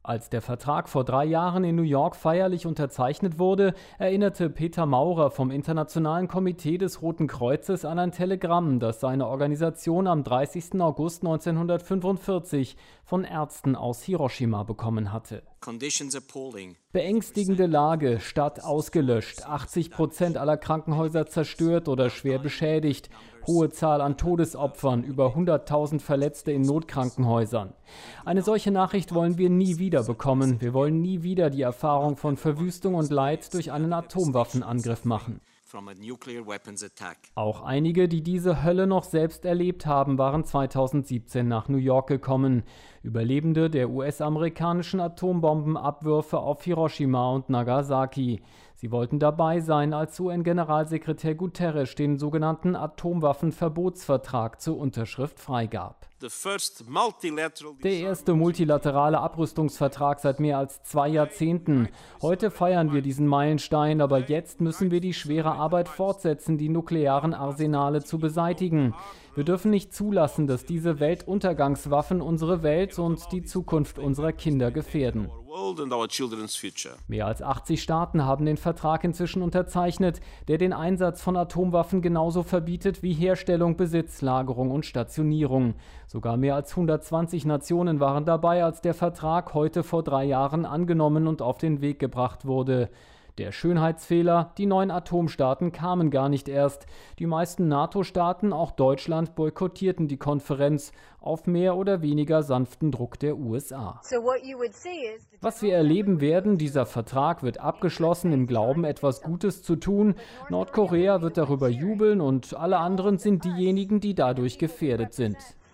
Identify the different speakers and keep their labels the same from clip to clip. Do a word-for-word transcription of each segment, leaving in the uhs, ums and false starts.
Speaker 1: Als der Vertrag vor drei Jahren in New York feierlich unterzeichnet wurde, erinnerte Peter Maurer vom Internationalen Komitee des Roten Kreuzes an ein Telegramm, das seine Organisation am dreißigsten August neunzehnhundertfünfundvierzig von Ärzten aus Hiroshima bekommen hatte. Beängstigende Lage, Stadt ausgelöscht, achtzig Prozent aller Krankenhäuser zerstört oder schwer beschädigt, hohe Zahl an Todesopfern, über hunderttausend Verletzte in Notkrankenhäusern. Eine solche Nachricht wollen wir nie wieder bekommen. Wir wollen nie wieder die Erfahrung von Verwüstung und Leid durch einen Atomwaffenangriff machen. Auch einige, die diese Hölle noch selbst erlebt haben, waren zweitausendsiebzehn nach New York gekommen. Überlebende der U S-amerikanischen Atombombenabwürfe auf Hiroshima und Nagasaki. Sie wollten dabei sein, als U N-Generalsekretär Guterres den sogenannten Atomwaffenverbotsvertrag zur Unterschrift freigab. Der erste multilaterale Abrüstungsvertrag seit mehr als zwei Jahrzehnten. Heute feiern wir diesen Meilenstein, aber jetzt müssen wir die schwere Arbeit fortsetzen, die nuklearen Arsenale zu beseitigen. Wir dürfen nicht zulassen, dass diese Weltuntergangswaffen unsere Welt und die Zukunft unserer Kinder gefährden. Mehr als achtzig Staaten haben den Vertrag inzwischen unterzeichnet, der den Einsatz von Atomwaffen genauso verbietet wie Herstellung, Besitz, Lagerung und Stationierung. Sogar mehr als hundertzwanzig Nationen waren dabei, als der Vertrag heute vor drei Jahren angenommen und auf den Weg gebracht wurde. Der Schönheitsfehler, die neuen Atomstaaten kamen gar nicht erst. Die meisten NATO-Staaten, auch Deutschland, boykottierten die Konferenz auf mehr oder weniger sanften Druck der U S A. Was wir erleben werden, dieser Vertrag wird abgeschlossen im Glauben, etwas Gutes zu tun. Nordkorea wird darüber jubeln und alle anderen sind diejenigen, die dadurch gefährdet sind.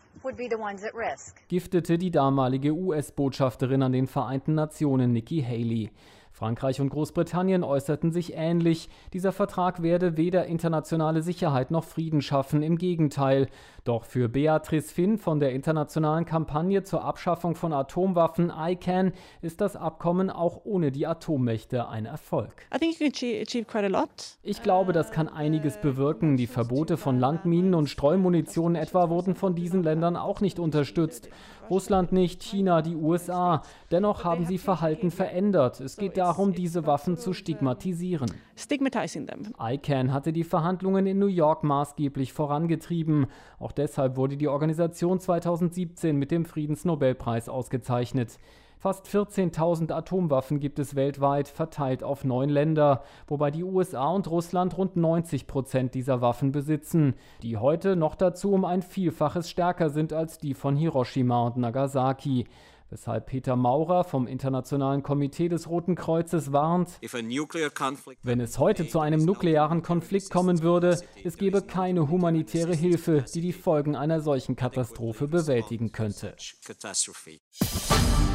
Speaker 1: Giftete die damalige U S-Botschafterin an den Vereinten Nationen Nikki Haley. Frankreich und Großbritannien äußerten sich ähnlich. Dieser Vertrag werde weder internationale Sicherheit noch Frieden schaffen, im Gegenteil. Doch für Beatrice Finn von der internationalen Kampagne zur Abschaffung von Atomwaffen I C A N ist das Abkommen auch ohne die Atommächte ein Erfolg. Ich glaube, das kann einiges bewirken. Die Verbote von Landminen und Streumunition etwa wurden von diesen Ländern auch nicht unterstützt. Russland nicht, China, die U S A. Dennoch haben sie Verhalten verändert. Es geht darum, diese Waffen zu stigmatisieren. I C A N hatte die Verhandlungen in New York maßgeblich vorangetrieben. Auch deshalb wurde die Organisation zweitausendsiebzehn mit dem Friedensnobelpreis ausgezeichnet. Fast vierzehntausend Atomwaffen gibt es weltweit, verteilt auf neun Länder, wobei die U S A und Russland rund neunzig Prozent dieser Waffen besitzen, die heute noch dazu um ein Vielfaches stärker sind als die von Hiroshima und Nagasaki. Weshalb Peter Maurer vom Internationalen Komitee des Roten Kreuzes warnt, wenn es heute zu einem nuklearen Konflikt kommen würde, es gebe keine humanitäre Hilfe, die die Folgen einer solchen Katastrophe bewältigen könnte.